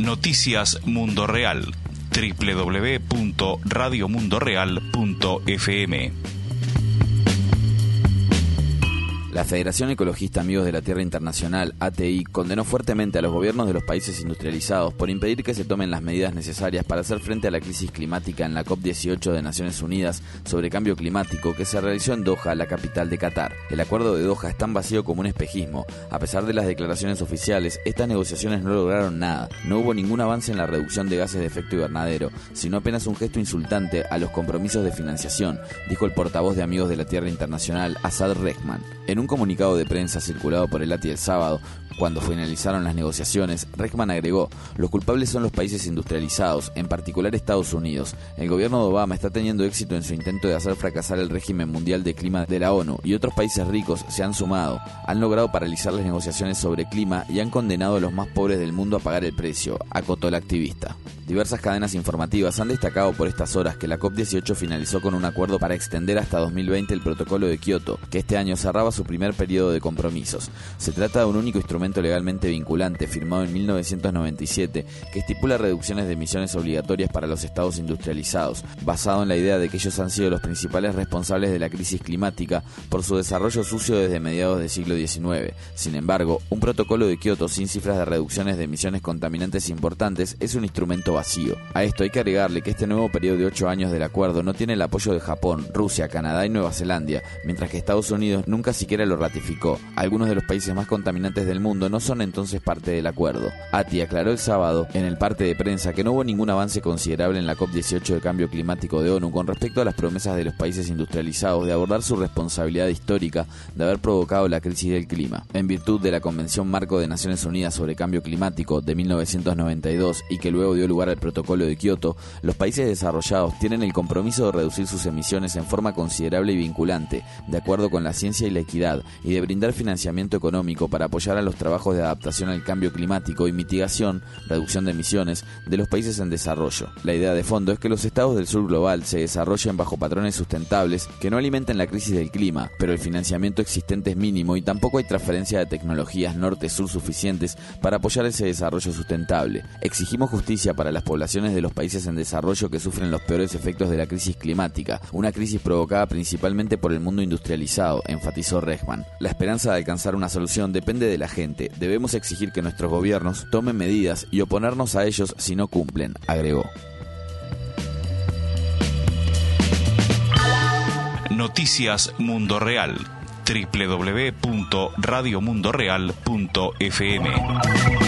Noticias Mundo Real. www.radiomundoreal.fm. La Federación Ecologista Amigos de la Tierra Internacional, ATI, condenó fuertemente a los gobiernos de los países industrializados por impedir que se tomen las medidas necesarias para hacer frente a la crisis climática en la COP18 de Naciones Unidas sobre cambio climático que se realizó en Doha, la capital de Qatar. El acuerdo de Doha es tan vacío como un espejismo. A pesar de las declaraciones oficiales, estas negociaciones no lograron nada. No hubo ningún avance en la reducción de gases de efecto invernadero, sino apenas un gesto insultante a los compromisos de financiación, dijo el portavoz de Amigos de la Tierra Internacional, Assad Rehman. En un comunicado de prensa circulado por el ATI el sábado, cuando finalizaron las negociaciones, Rehman agregó: los culpables son los países industrializados, en particular Estados Unidos. El gobierno de Obama está teniendo éxito en su intento de hacer fracasar el régimen mundial de clima de la ONU, y otros países ricos se han sumado. Han logrado paralizar las negociaciones sobre clima y han condenado a los más pobres del mundo a pagar el precio, acotó el activista. Diversas cadenas informativas han destacado por estas horas que la COP18 finalizó con un acuerdo para extender hasta 2020 el protocolo de Kioto, que este año cerraba su primer periodo de compromisos. Se trata de un único instrumento legalmente vinculante firmado en 1997 que estipula reducciones de emisiones obligatorias para los estados industrializados, basado en la idea de que ellos han sido los principales responsables de la crisis climática por su desarrollo sucio desde mediados del siglo XIX. Sin embargo, un protocolo de Kioto sin cifras de reducciones de emisiones contaminantes importantes es un instrumento vacío. A esto hay que agregarle que este nuevo periodo de 8 años del acuerdo no tiene el apoyo de Japón, Rusia, Canadá y Nueva Zelanda, mientras que Estados Unidos nunca siquiera lo ratificó. Algunos de los países más contaminantes del mundo no son entonces parte del acuerdo. ATI aclaró el sábado en el parte de prensa que no hubo ningún avance considerable en la COP18 de cambio climático de ONU con respecto a las promesas de los países industrializados de abordar su responsabilidad histórica de haber provocado la crisis del clima. En virtud de la Convención Marco de Naciones Unidas sobre Cambio Climático de 1992 y que luego dio lugar al protocolo de Kioto, los países desarrollados tienen el compromiso de reducir sus emisiones en forma considerable y vinculante, de acuerdo con la ciencia y la equidad, y de brindar financiamiento económico para apoyar a los trabajos de adaptación al cambio climático y mitigación, reducción de emisiones, de los países en desarrollo. La idea de fondo es que los estados del sur global se desarrollen bajo patrones sustentables que no alimenten la crisis del clima, pero el financiamiento existente es mínimo y tampoco hay transferencia de tecnologías norte-sur suficientes para apoyar ese desarrollo sustentable. Exigimos justicia para las poblaciones de los países en desarrollo que sufren los peores efectos de la crisis climática, una crisis provocada principalmente por el mundo industrializado, enfatizó Rehman. La esperanza de alcanzar una solución depende de la gente. Debemos exigir que nuestros gobiernos tomen medidas y oponernos a ellos si no cumplen, agregó. Noticias Mundo Real. www.radiomundoreal.fm.